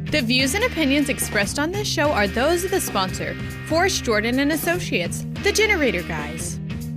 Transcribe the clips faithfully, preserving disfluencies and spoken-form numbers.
The views and opinions expressed on this show are those of the sponsor, Forrest Jordan and Associates, the Generator Guys.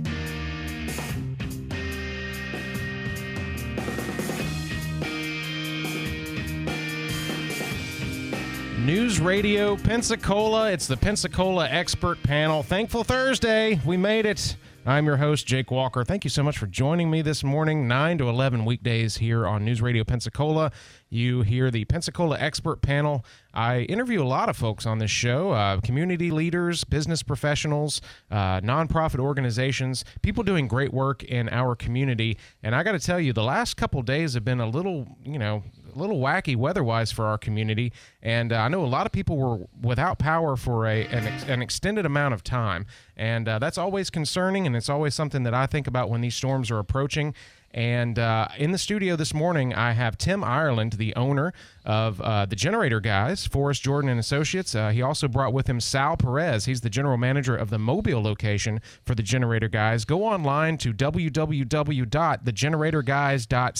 News Radio Pensacola. It's the Pensacola Expert Panel. Thankful Thursday. We made it. I'm your host, Jake Walker. Thank you so much for joining me this morning, nine to eleven weekdays here on News Radio Pensacola. You hear the Pensacola Expert Panel. I interview a lot of folks on this show, uh, community leaders, business professionals, uh, nonprofit organizations, people doing great work in our community. And I got to tell you, the last couple days have been a little, you know, a little wacky weather-wise for our community. And uh, I know a lot of people were without power for a an, ex- an extended amount of time. And uh, that's always concerning, and it's always something that I think about when these storms are approaching. And uh, in the studio this morning, I have Tim Ireland, the owner of uh, the Generator Guys, Forrest Jordan and Associates. Uh, he also brought with him Sal Perez. He's the general manager of the Mobile location for the Generator Guys. Go online to w w w dot the generator guys dot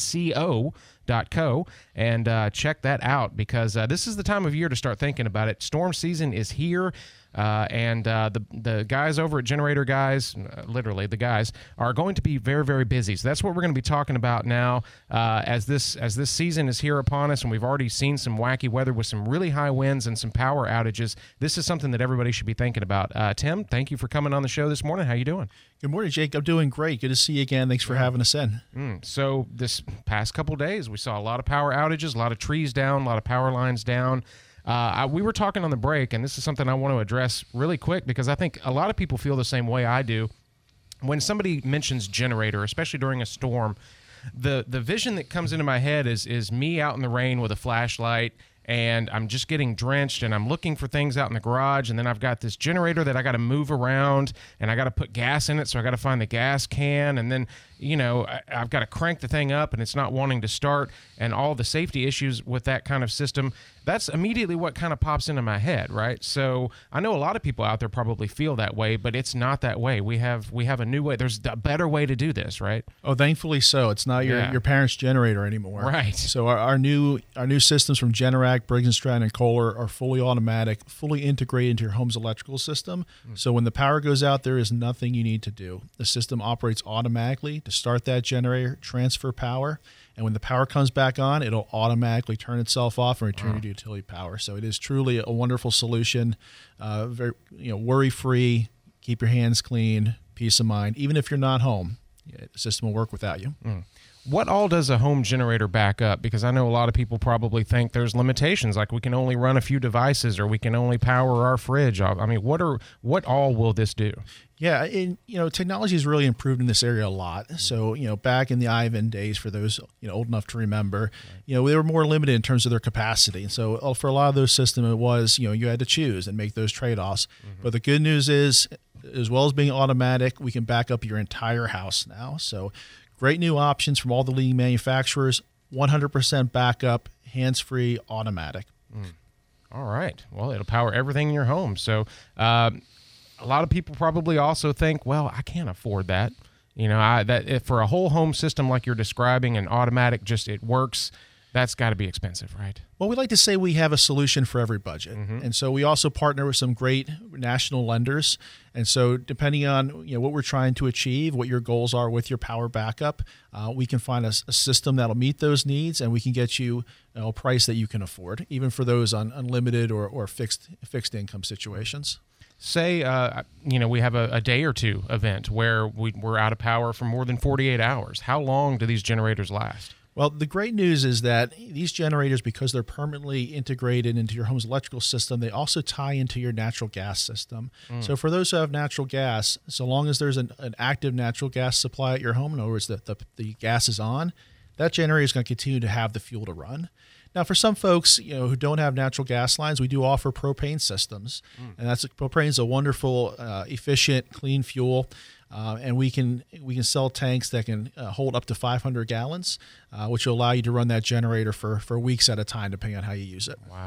co and uh, check that out, because uh, this is the time of year to start thinking about it. Storm season is here. Uh, and uh, the the guys over at Generator Guys, uh, literally the guys, are going to be very, very busy. So that's what we're going to be talking about now uh, as this as this season is here upon us, and we've already seen some wacky weather with some really high winds and some power outages. This is something that everybody should be thinking about. Uh, Tim, thank you for coming on the show this morning. How you doing? Good morning, Jake. I'm doing great. Good to see you again. Thanks for having us in. Mm, so this past couple days, we saw a lot of power outages, a lot of trees down, a lot of power lines down. Uh, I, we were talking on the break, and this is something I want to address really quick, because I think a lot of people feel the same way I do. When somebody mentions generator, especially during a storm, the the vision that comes into my head is is me out in the rain with a flashlight, and I'm just getting drenched, and I'm looking for things out in the garage, and then I've got this generator that I got to move around, and I got to put gas in it, so I got to find the gas can, and then, you know, I, I've got to crank the thing up, and it's not wanting to start, and all the safety issues with that kind of system. That's immediately what kind of pops into my head, right? So I know a lot of people out there probably feel that way, but it's not that way. We have we have a new way. There's a better way to do this, right? Oh, thankfully so. It's not your, Yeah. your parents' generator anymore. Right. So our, our new our new systems from Generac, Briggs and Stratton, and Kohler are fully automatic, fully integrated into your home's electrical system. Mm. So when the power goes out, there is nothing you need to do. The system operates automatically to start that generator, transfer power, and when the power comes back on, it'll automatically turn itself off and return Wow. you to utility power. So it is truly a wonderful solution. Uh, very, you know, worry-free, keep your hands clean, peace of mind. Even if you're not home, yeah, the system will work without you. Mm. What all does a home generator back up? Because I know a lot of people probably think there's limitations, like we can only run a few devices, or we can only power our fridge. I mean, what are what all will this do? Yeah, and you know, technology has really improved in this area a lot. So, you know, back in the Ivan days, for those you know old enough to remember, right. you know, they were more limited in terms of their capacity. And so, uh, for a lot of those systems, it was you know you had to choose and make those trade-offs. Mm-hmm. But the good news is, as well as being automatic, we can back up your entire house now. So, great new options from all the leading manufacturers. one hundred percent backup, hands-free, automatic. Mm. All right. Well, it'll power everything in your home. So. Uh, A lot of people probably also think, well, I can't afford that. You know, I, that if for a whole home system like you're describing, and automatic, just it works, that's got to be expensive, right? Well, we like to say we have a solution for every budget. Mm-hmm. And so we also partner with some great national lenders. And so depending on you know what we're trying to achieve, what your goals are with your power backup, uh, we can find a, a system that'll meet those needs, and we can get you, you know, a price that you can afford, even for those on unlimited or, or fixed fixed income situations. Say, uh, you know, we have a, a day or two event where we, we're out of power for more than forty-eight hours. How long do these generators last? Well, the great news is that these generators, because they're permanently integrated into your home's electrical system, they also tie into your natural gas system. Mm. So for those who have natural gas, so long as there's an, an active natural gas supply at your home, in other words, the, the, the gas is on, that generator is going to continue to have the fuel to run. Now, for some folks, you know, who don't have natural gas lines, we do offer propane systems, mm. and that's propane is a wonderful, uh, efficient, clean fuel, uh, and we can we can sell tanks that can uh, hold up to five hundred gallons, uh, which will allow you to run that generator for for weeks at a time, depending on how you use it. Wow.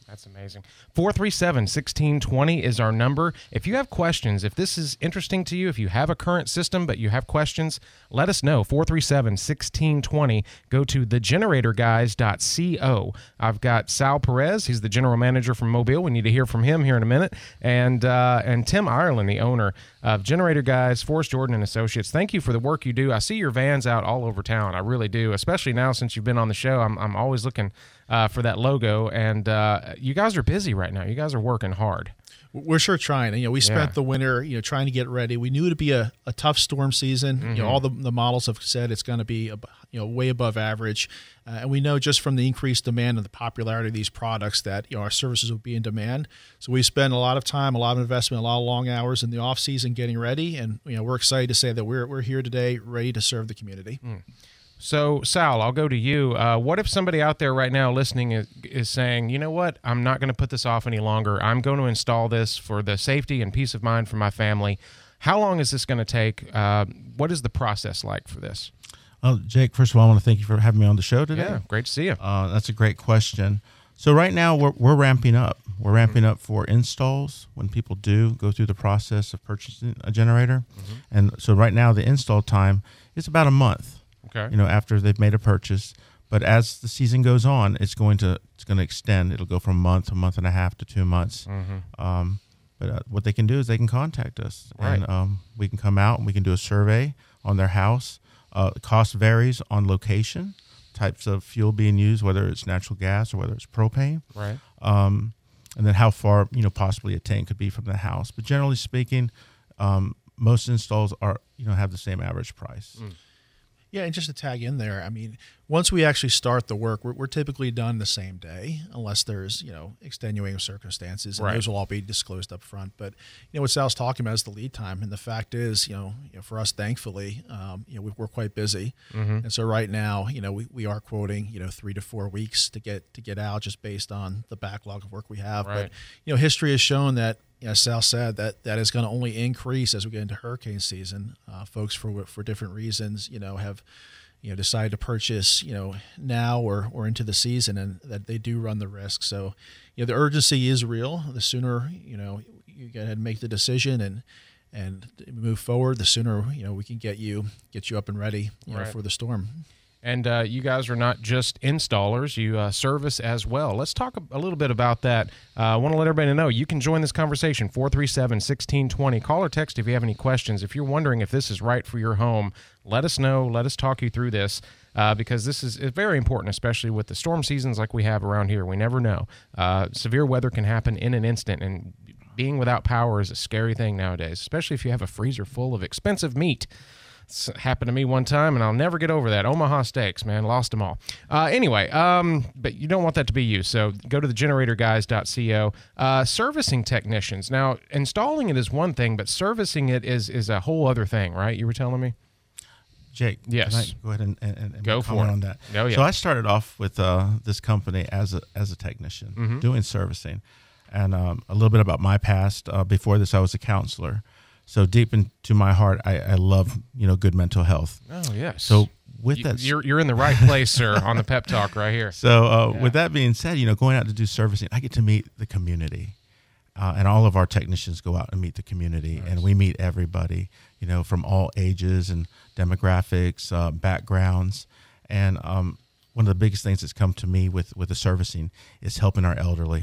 That's amazing. four three seven, one six two zero is our number. If you have questions, if this is interesting to you, if you have a current system but you have questions, let us know. four three seven, one six two zero. Go to the generator guys dot co. I've got Sal Perez. He's the general manager from Mobile. We need to hear from him here in a minute. And uh, and Tim Ireland, the owner of Generator Guys, Forrest Jordan and Associates. Thank you for the work you do. I see your vans out all over town. I really do, especially now since you've been on the show. I'm, I'm always looking uh, for that logo. And uh, you guys are busy right now. You guys are working hard. We're sure trying. You know, we spent Yeah. the winter, you know, trying to get ready. We knew it'd be a, a tough storm season. Mm-hmm. You know, all the, the models have said it's going to be, ab- you know, way above average. Uh, and we know just from the increased demand and the popularity of these products that, you know, our services will be in demand. So we spend a lot of time, a lot of investment, a lot of long hours in the off season getting ready. And, you know, we're excited to say that we're, we're here today ready to serve the community. Mm. So, Sal, I'll go to you. Uh, what if somebody out there right now listening is, is saying, you know what, I'm not going to put this off any longer. I'm going to install this for the safety and peace of mind for my family. How long is this going to take? Uh, what is the process like for this? Well, Jake, first of all, I want to thank you for having me on the show today. Yeah, great to see you. Uh, that's a great question. So right now we're, we're ramping up. We're ramping up for installs when people do go through the process of purchasing a generator. Mm-hmm. And so right now the install time is about a month. Okay. You know, after they've made a purchase, but as the season goes on, it's going to it's going to extend. It'll go from a month, a month and a half to two months. Mm-hmm. Um, but uh, what they can do is they can contact us, Right. and um, we can come out and we can do a survey on their house. Uh, the cost varies on location, types of fuel being used, whether it's natural gas or whether it's propane, Right. um, and then how far you know possibly a tank could be from the house. But generally speaking, um, most installs are you know have the same average price. Mm. Yeah, and just to tag in there, I mean, once we actually start the work, we're, we're typically done the same day, unless there's, you know, extenuating circumstances, and Right. those will all be disclosed up front. But, you know, what Sal's talking about is the lead time, and the fact is, you know, you know for us, thankfully, um, you know, we, we're quite busy, Mm-hmm. and so right now, you know, we, we are quoting, you know, three to four weeks to get to get out, just based on the backlog of work we have. Right. But, you know, history has shown that, you know, Sal said that that is going to only increase as we get into hurricane season. Uh, folks, for for different reasons, you know, have you know decide to purchase you know now or or into the season, and that they do run the risk. So, you know, the urgency is real. The sooner you know you go ahead and make the decision and and move forward, the sooner you know we can get you get you up and ready you know, Right. for the storm. And uh, you guys are not just installers, you uh, service as well. Let's talk a, a little bit about that. Uh, I want to let everybody know you can join this conversation, four three seven, one six two zero. Call or text if you have any questions. If you're wondering if this is right for your home, let us know. Let us talk you through this uh, because this is it's very important, especially with the storm seasons like we have around here. We never know. Uh, severe weather can happen in an instant, and being without power is a scary thing nowadays, especially if you have a freezer full of expensive meat. It's happened to me one time, and I'll never get over that. Omaha steaks, man, lost them all. Uh, anyway, um, but you don't want that to be you, so go to the generator guys dot co. Uh, servicing technicians. Now, installing it is one thing, but servicing it is is a whole other thing, right? You were telling me? Jake, Yes. can I go ahead and, and, and Go make for comment it. on that? Oh, yeah. So I started off with uh, this company as a as a technician Mm-hmm. doing servicing, and um, a little bit about my past. Uh, before this, I was a counselor. So deep into my heart, I, I love you know good mental health. Oh, yes. So with You- that, you're you're in the right place, sir, on the pep talk right here. so uh, Yeah. with that being said, you know going out to do servicing, I get to meet the community. Uh, and all of our technicians go out and meet the community, Nice. and we meet everybody, you know, from all ages and demographics, uh, backgrounds. And um, one of the biggest things that's come to me with, with the servicing is helping our elderly,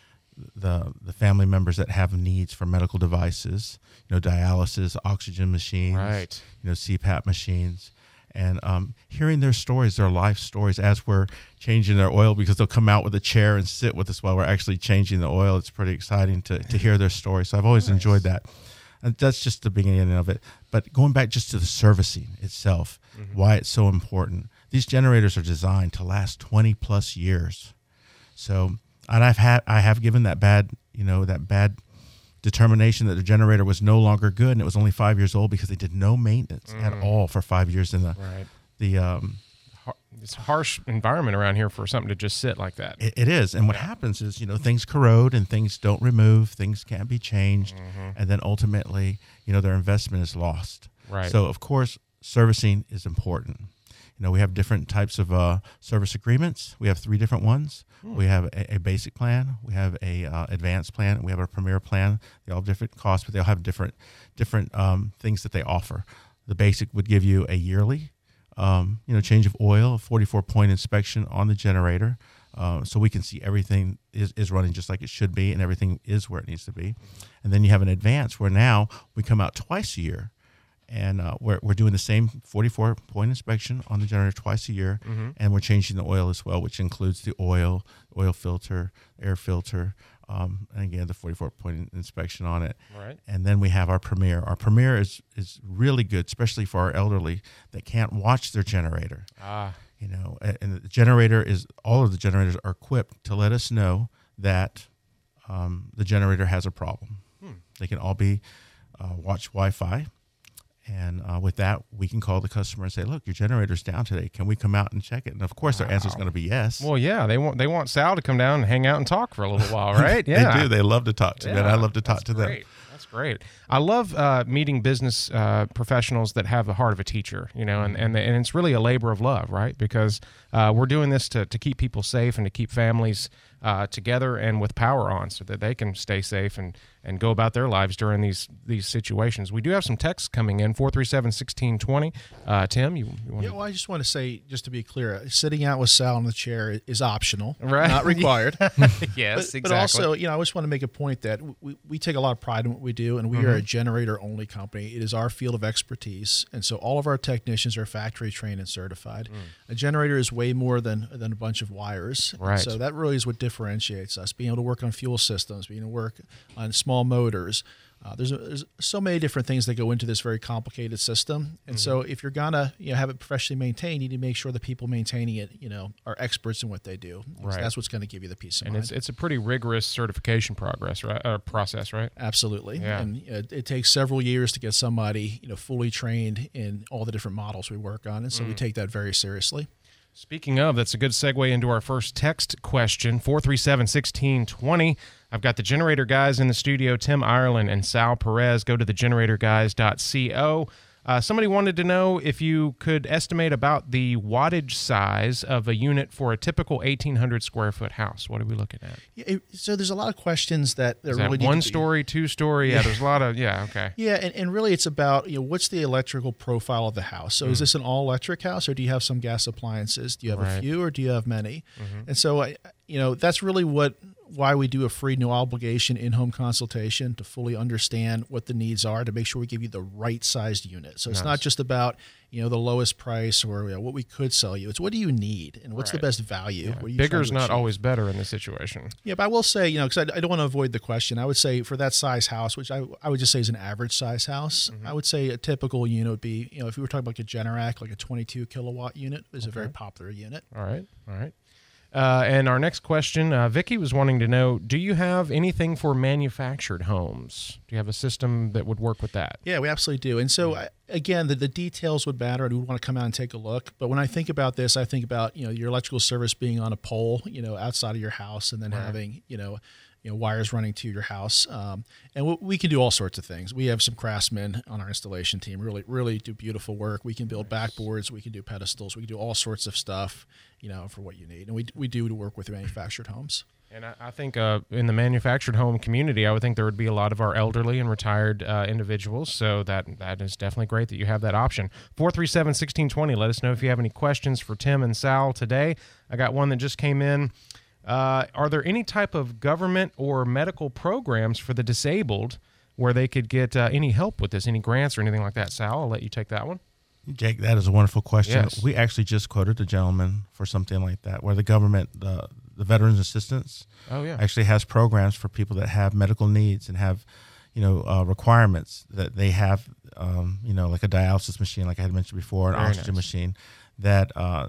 the the family members that have needs for medical devices, you know, dialysis, oxygen machines, Right. you know, C PAP machines. And um, hearing their stories, their life stories, as we're changing their oil, because they'll come out with a chair and sit with us while we're actually changing the oil. It's pretty exciting to, to hear their stories. So I've always Nice. enjoyed that. And that's just the beginning of it. But going back just to the servicing itself, Mm-hmm. why it's so important. These generators are designed to last twenty plus years. So, and I've had, I have given that bad, you know, that bad determination that the generator was no longer good, and it was only five years old because they did no maintenance at Mm. all for five years in the Right. the um Har- It's a harsh environment around here for something to just sit like that. it, it is. And what Yeah. happens is, you know, things corrode and things don't remove, things can't be changed, Mhm. and then ultimately, you know, their investment is lost. Right. So of course, servicing is important. You know, we have different types of uh, service agreements. We have three different ones. Hmm. We have a, a basic plan. We have a uh, advanced plan. We have a premier plan. They all have different costs, but they all have different different um, things that they offer. The basic would give you a yearly, um, you know, change of oil, a forty-four point inspection on the generator, uh, so we can see everything is, is running just like it should be, and everything is where it needs to be. And then you have an advance where now we come out twice a year. And uh, we're, we're doing the same forty-four point inspection on the generator twice a year, mm-hmm. and we're changing the oil as well, which includes the oil, oil filter, air filter, um, and again, the forty-four point inspection on it. Right. And then we have our Premier. Our Premier is, is really good, especially for our elderly that can't watch their generator. Ah. You know, and, and the generator is, all of the generators are equipped to let us know that um, the generator has a problem. Hmm. They can all be uh, watch Wi-Fi. And uh, with that, we can call the customer and say, "Look, your generator's down today. Can we come out and check it?" And of course, wow. their answer is going to be yes. Well, yeah, they want they want Sal to come down and hang out and talk for a little while, right? Yeah, they do. They love to talk to yeah, me, and I love to talk that's to great. them. That's great. I love uh, meeting business uh, professionals that have the heart of a teacher, you know, and and, and it's really a labor of love, right? Because uh, we're doing this to to keep people safe and to keep families uh, together and with power on, so that they can stay safe and and go about their lives during these these situations. We do have some texts coming in, four three seven, one six two zero. Uh, Tim, you, you want yeah, to... well, I just want to say, just to be clear, sitting out with Sal in the chair is optional, right? Not required. yes, but, exactly. But also, you know, I just want to make a point that we, we take a lot of pride in what we do, and we mm-hmm. are a generator-only company. It is our field of expertise, and so all of our technicians are factory trained and certified. Mm. A generator is way more than, than a bunch of wires. Right. So that really is what differentiates us, being able to work on fuel systems, being able to work on small motors. Uh, there's, a, there's so many different things that go into this very complicated system, and mm-hmm. so if you're gonna you know have it professionally maintained, you need to make sure the people maintaining it you know are experts in what they do. Right. That's what's going to give you the peace of and mind. And it's it's a pretty rigorous certification progress, right? Uh, process, right? Absolutely. Yeah. And it, it takes several years to get somebody you know fully trained in all the different models we work on, and so mm. we take that very seriously. Speaking of, that's a good segue into our first text question, four three seven, one six two zero. I've got the Generator Guys in the studio, Tim Ireland and Sal Perez. Go to the generator guys dot co. Uh, somebody wanted to know if you could estimate about the wattage size of a unit for a typical eighteen hundred square foot house. What are we looking at? Yeah, it, so there's a lot of questions that, that Is that really one need to story, be, two story. Yeah, there's a lot of yeah. Okay. Yeah, and, and really it's about you know what's the electrical profile of the house. So mm. is this an all electric house, or do you have some gas appliances? Do you have right. a few, or do you have many? Mm-hmm. And so I, you know that's really what. why we do a free no obligation in-home consultation to fully understand what the needs are, to make sure we give you the right sized unit. So it's nice. Not just about, you know, the lowest price or you know, what we could sell you. It's what do you need and what's right. the best value? Yeah. What are you Bigger is not always better in this situation. Yeah, but I will say, you know, because I, I don't want to avoid the question, I would say for that size house, which I, I would just say is an average size house, mm-hmm. I would say a typical unit would be, you know, if we were talking about like a Generac, like a twenty-two kilowatt unit is okay. a very popular unit. All right. All right. Uh, and our next question, uh, Vicky was wanting to know, do you have anything for manufactured homes? Do you have a system that would work with that? Yeah, we absolutely do. And so, I, again, the, the details would matter. I would want to come out and take a look. But when I think about this, I think about, you know, your electrical service being on a pole, you know, outside of your house, and then right. having, you know, you know, wires running to your house. Um, and we, we can do all sorts of things. We have some craftsmen on our installation team, really, really do beautiful work. We can build nice. backboards. We can do pedestals. We can do all sorts of stuff, you know, for what you need. And we, we do to work with manufactured homes. And I, I think uh, in the manufactured home community, I would think there would be a lot of our elderly and retired uh, individuals. So that that is definitely great that you have that option. four three seven, one six two zero. Let us know if you have any questions for Tim and Sal today. I got one that just came in. Uh, are there any type of government or medical programs for the disabled where they could get uh, any help with this, any grants or anything like that? Sal, I'll let you take that one. Jake, that is a wonderful question. Yes. We actually just quoted a gentleman for something like that, where the government, uh, the Veterans Assistance, oh, yeah. actually has programs for people that have medical needs and have, you know, uh, requirements that they have, um, you know, like a dialysis machine, like I had mentioned before, an Very oxygen nice. machine, that uh,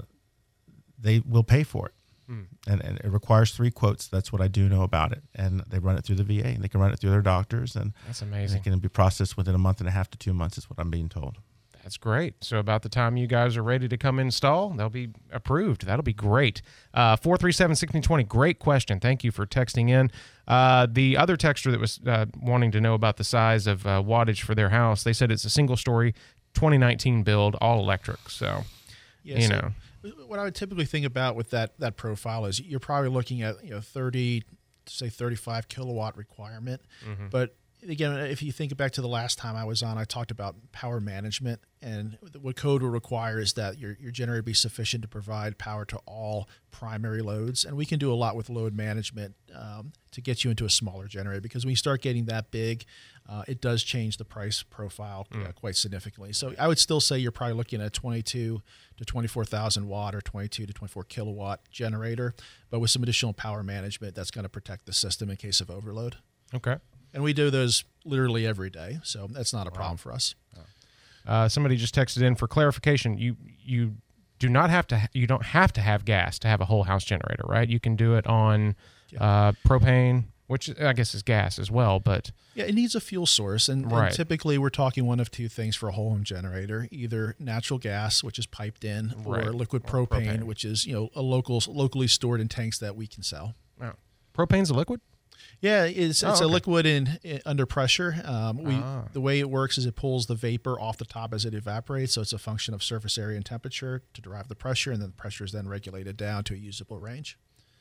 they will pay for it. Hmm. And, and it requires three quotes. That's what I do know about it. And they run it through the V A, and they can run it through their doctors. And that's amazing. It can be processed within a month and a half to two months is what I'm being told. That's great. So about the time you guys are ready to come install, they'll be approved. That'll be great. Uh, four three seven, one six two zero. Great question. Thank you for texting in. Uh, the other texter that was uh, wanting to know about the size of uh, wattage for their house, they said it's a single-story twenty nineteen build, all electric. So Yeah, you so know. What I would typically think about with that that profile is you're probably looking at, you know, thirty, say thirty-five kilowatt requirement. Mm-hmm. But again, if you think back to the last time I was on, I talked about power management, and what code will require is that your, your generator be sufficient to provide power to all primary loads. And we can do a lot with load management um, to get you into a smaller generator, because when you start getting that big, uh, it does change the price profile mm. uh, quite significantly. So I would still say you're probably looking at twenty-two to twenty-four thousand watt or twenty-two to twenty-four kilowatt generator, but with some additional power management that's going to protect the system in case of overload. Okay. And we do those literally every day, so that's not a wow. problem for us. Uh, somebody just texted in for clarification. You you do not have to. You don't have to have gas to have a whole house generator, right? You can do it on yeah. uh, propane, which I guess is gas as well. But yeah, it needs a fuel source, and, right. and typically we're talking one of two things for a whole home generator: either natural gas, which is piped in, right. or liquid or propane, propane, which is, you know, a local locally stored in tanks that we can sell. Oh. Propane's a liquid? Yeah, it's it's oh, okay. a liquid in, in under pressure. Um, we ah. the way it works is it pulls the vapor off the top as it evaporates, so it's a function of surface area and temperature to derive the pressure, and then the pressure is then regulated down to a usable range.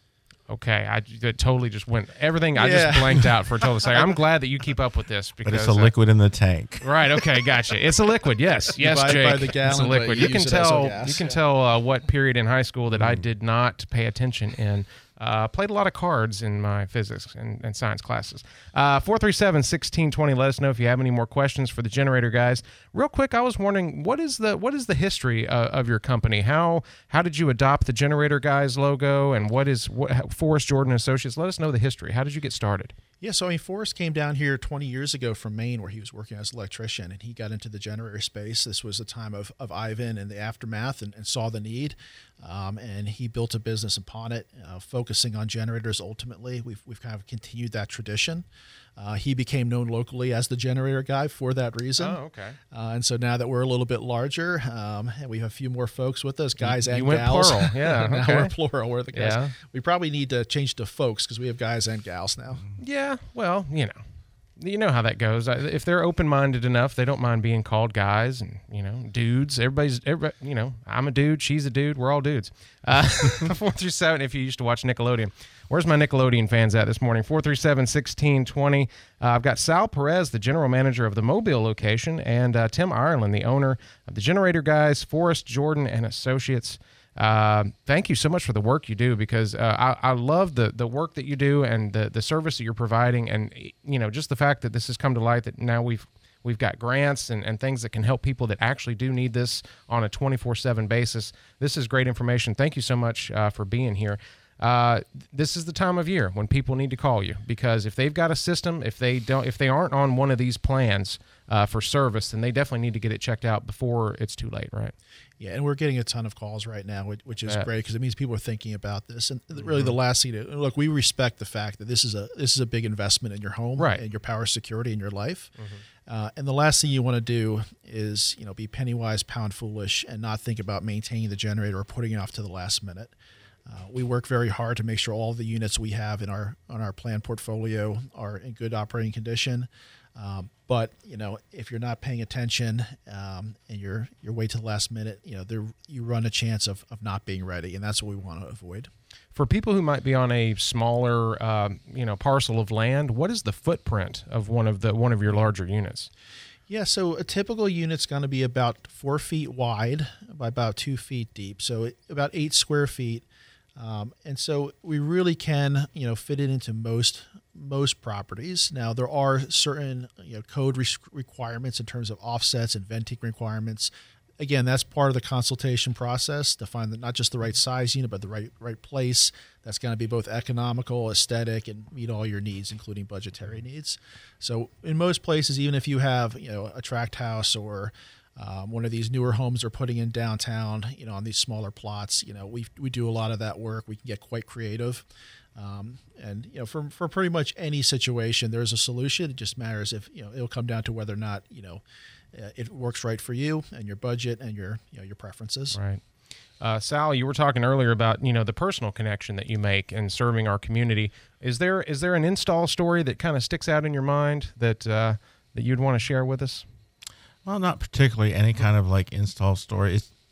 Okay, I that totally just went everything. I Yeah. just blanked out for a total second. I'm glad that you keep up with this because But it's a uh, liquid in the tank. Right. Okay. Gotcha. It's a liquid. Yes. You Yes, buy it Jake. by the gallon, it's a but liquid. you You can use it as tell. gas. You can Yeah. tell uh, what period in high school that mm. I did not pay attention in. Uh, played a lot of cards in my physics and, and science classes. Uh, four three seven, one six two zero. Let us know if you have any more questions for the generator guys. Real quick, I was wondering, what is the what is the history uh, of your company? How how did you adopt the generator guys logo, and what is what, Forrest Jordan Associates? Let us know the history. How did you get started? Yeah, so I mean, Forrest came down here twenty years ago from Maine, where he was working as an electrician, and he got into the generator space. This was the time of, of Ivan and the aftermath, and, and saw the need, um, and he built a business upon it, uh, focusing on generators ultimately. We've, we've kind of continued that tradition. Uh, he became known locally as the generator guy for that reason. Oh, okay. Uh, and so now that we're a little bit larger, um, and we have a few more folks with us, guys you, and you went gals. plural. Yeah, now okay. we're plural. We're the guys. Yeah. We probably need to change to folks because we have guys and gals now. Yeah, well, you know, you know how that goes. If they're open-minded enough, they don't mind being called guys and, you know, dudes. Everybody's, everybody, you know, I'm a dude, she's a dude, we're all dudes. Uh, four through seven, if you used to watch Nickelodeon. Where's my Nickelodeon fans at this morning? four three seven, one six two zero. Uh, I've got Sal Perez, the general manager of the Mobile location, and uh, Tim Ireland, the owner of the Generator Guys, Forrest Jordan and Associates. Uh, thank you so much for the work you do, because uh, I, I love the the work that you do and the the service that you're providing, and you know, just the fact that this has come to light that now we've we've got grants and, and things that can help people that actually do need this on a twenty-four seven basis. This is great information. Thank you so much uh, for being here. Uh, this is the time of year when people need to call you, because if they've got a system, if they don't, if they aren't on one of these plans uh, for service, then they definitely need to get it checked out before it's too late, right? Yeah, and we're getting a ton of calls right now, which, which is yeah. great, because it means people are thinking about this. And really, mm-hmm. the last thing to look, we respect the fact that this is a this is a big investment in your home, right, and your power security in your life. Mm-hmm. Uh, and the last thing you want to do is, you know, be penny wise, pound foolish, and not think about maintaining the generator or putting it off to the last minute. Uh, we work very hard to make sure all the units we have in our on our plan portfolio are in good operating condition. Um, but you know, if you're not paying attention um, and you're you're wait till the last minute, you know, there you run a chance of, of not being ready, and that's what we want to avoid. For people who might be on a smaller, uh, you know, parcel of land, what is the footprint of one of the one of your larger units? Yeah, so a typical unit's going to be about four feet wide by about two feet deep, so it, about eight square feet. Um, and so we really can, you know, fit it into most most properties. Now, there are certain, you know, code re- requirements in terms of offsets and venting requirements. Again, that's part of the consultation process to find that not just the right size unit, but the right right place that's going to be both economical, aesthetic, and meet all your needs, including budgetary needs. So in most places, even if you have, you know, a tract house or Um, one of these newer homes they're putting in downtown, you know, on these smaller plots, you know, we we do a lot of that work. We can get quite creative. Um, and, you know, for, for pretty much any situation, there's a solution. It just matters if, you know, it'll come down to whether or not, you know, uh, it works right for you and your budget and your, you know, your preferences. Right. Uh, Sal, you were talking earlier about, you know, the personal connection that you make in serving our community. Is there is there an install story that kind of sticks out in your mind that uh, that you'd want to share with us? Well, not particularly any kind of like install story. It's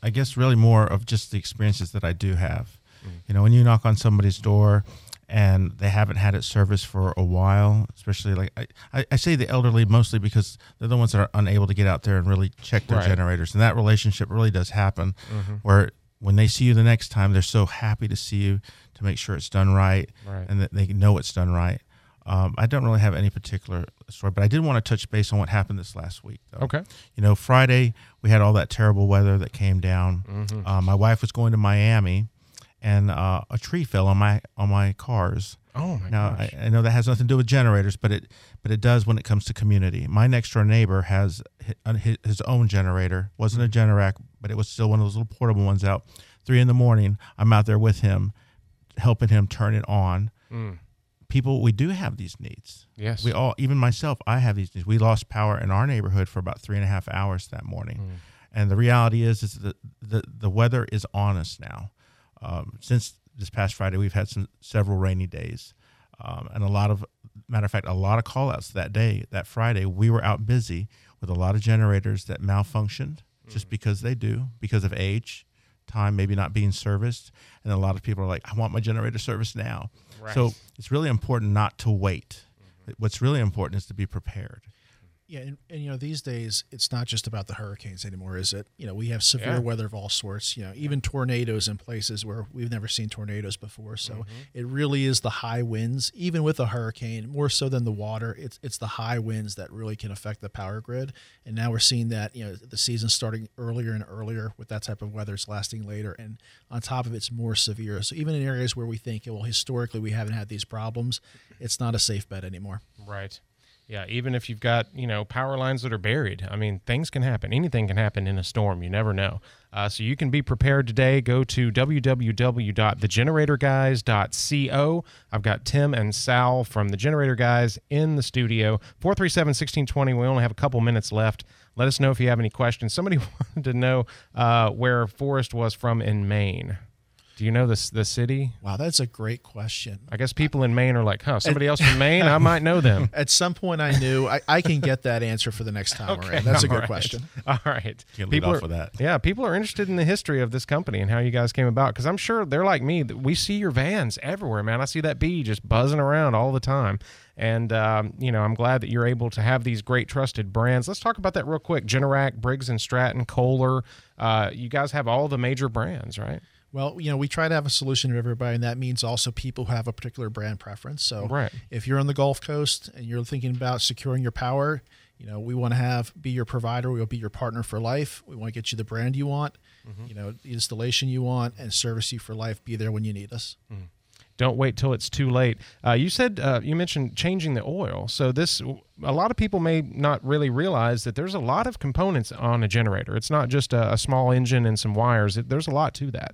I guess really more of just the experiences that I do have. Mm. You know, when you knock on somebody's door and they haven't had it serviced for a while, especially like I, I, I say the elderly mostly because they're the ones that are unable to get out there and really check their right. generators. And that relationship really does happen mm-hmm. where when they see you the next time, they're so happy to see you to make sure it's done right, right. and that they know it's done right. Um, I don't really have any particular story, but I did want to touch base on what happened this last week, though. Okay. You know, Friday, we had all that terrible weather that came down. Mm-hmm. Uh, my wife was going to Miami, and uh, a tree fell on my on my cars. Oh, my now, gosh. I, I know that has nothing to do with generators, but it but it does when it comes to community. My next door neighbor has his, his own generator. Wasn't a Generac, but it was still one of those little portable ones out. Three in the morning, I'm out there with him, helping him turn it on. Mm. People, we do have these needs. Yes. We all, even myself, I have these needs. We lost power in our neighborhood for about three and a half hours that morning. Mm. And the reality is, is that the, the weather is on us now. Um, since this past Friday, we've had some several rainy days. Um, and a lot of, matter of fact, a lot of call outs that day, that Friday, we were out busy with a lot of generators that malfunctioned mm. just because they do, because of age, time, maybe not being serviced. And a lot of people are like, I want my generator serviced now. Right. So it's really important not to wait. Mm-hmm. What's really important is to be prepared. Yeah, and, and you know, these days it's not just about the hurricanes anymore, is it? You know, we have severe yeah. weather of all sorts. You know, even tornadoes in places where we've never seen tornadoes before. So mm-hmm. it really is the high winds, even with a hurricane, more so than the water. It's it's the high winds that really can affect the power grid. And now we're seeing that, you know, the season's starting earlier and earlier with that type of weather. It's lasting later, and on top of it, it's more severe. So even in areas where we think, well, historically we haven't had these problems, it's not a safe bet anymore. Right. Yeah, even if you've got, you know, power lines that are buried, I mean, things can happen. Anything can happen in a storm. You never know. Uh, so you can be prepared today. Go to w w w dot the generator guys dot co. I've got Tim and Sal from The Generator Guys in the studio. four three seven, one six two zero. We only have a couple minutes left. Let us know if you have any questions. Somebody wanted to know uh, where Forrest was from in Maine. Do you know this the city? Wow, that's a great question. I guess people in Maine are like, huh, somebody else from Maine? I might know them. At some point I knew. I, I can get that answer for the next time okay, around. That's a good right. question. All right. Can't lead people off are, with that. Yeah, people are interested in the history of this company and how you guys came about, because I'm sure they're like me. We see your vans everywhere, man. I see that bee just buzzing around all the time. And, um, you know, I'm glad that you're able to have these great trusted brands. Let's talk about that real quick. Generac, Briggs and Stratton, Kohler. Uh, you guys have all the major brands, right? Well, you know, we try to have a solution to everybody, and that means also people who have a particular brand preference. So right. if you're on the Gulf Coast and you're thinking about securing your power, you know, we want to have be your provider. We'll be your partner for life. We want to get you the brand you want, mm-hmm. you know, the installation you want, and service you for life. Be there when you need us. Mm-hmm. Don't wait till it's too late. Uh, you said uh, you mentioned changing the oil. So this, a lot of people may not really realize that there's a lot of components on a generator. It's not just a, a small engine and some wires. It, there's a lot to that.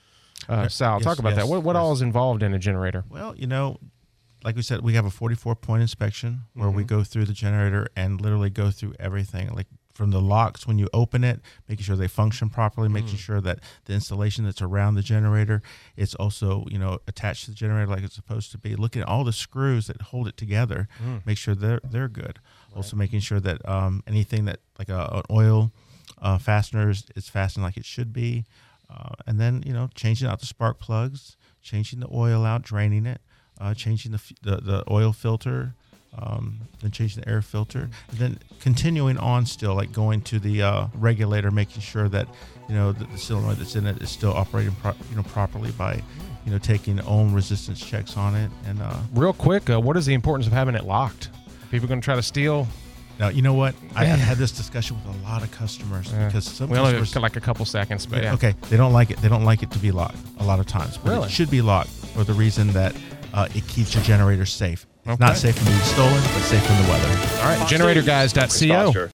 Uh, Sal, yes, talk about yes, that. What, what yes. all is involved in a generator? Well, you know, like we said, we have a forty-four point inspection where mm-hmm. we go through the generator and literally go through everything, like from the locks when you open it, making sure they function properly, making mm. sure that the installation that's around the generator, it's also, you know, attached to the generator like it's supposed to be. Looking at all the screws that hold it together, mm. make sure they're they're good. Right. Also making sure that um, anything that like a, an oil uh, fastener is, is fastened like it should be. Uh, and then, you know, changing out the spark plugs, changing the oil out, draining it, uh, changing the, the the oil filter, um, then changing the air filter, and then continuing on still, like going to the uh, regulator, making sure that, you know, the, the solenoid that's in it is still operating pro- you know, properly by, you know, taking ohm resistance checks on it. And uh, real quick, uh, what is the importance of having it locked? People going to try to steal? Now, you know what? I have had this discussion with a lot of customers yeah. because some we only customers have like a couple seconds, but yeah. Okay, they don't like it. They don't like it to be locked a lot of times. But really? It should be locked for the reason that uh, it keeps your generator safe. It's okay. not safe from being stolen, but safe from the weather. All right, generator guys dot co.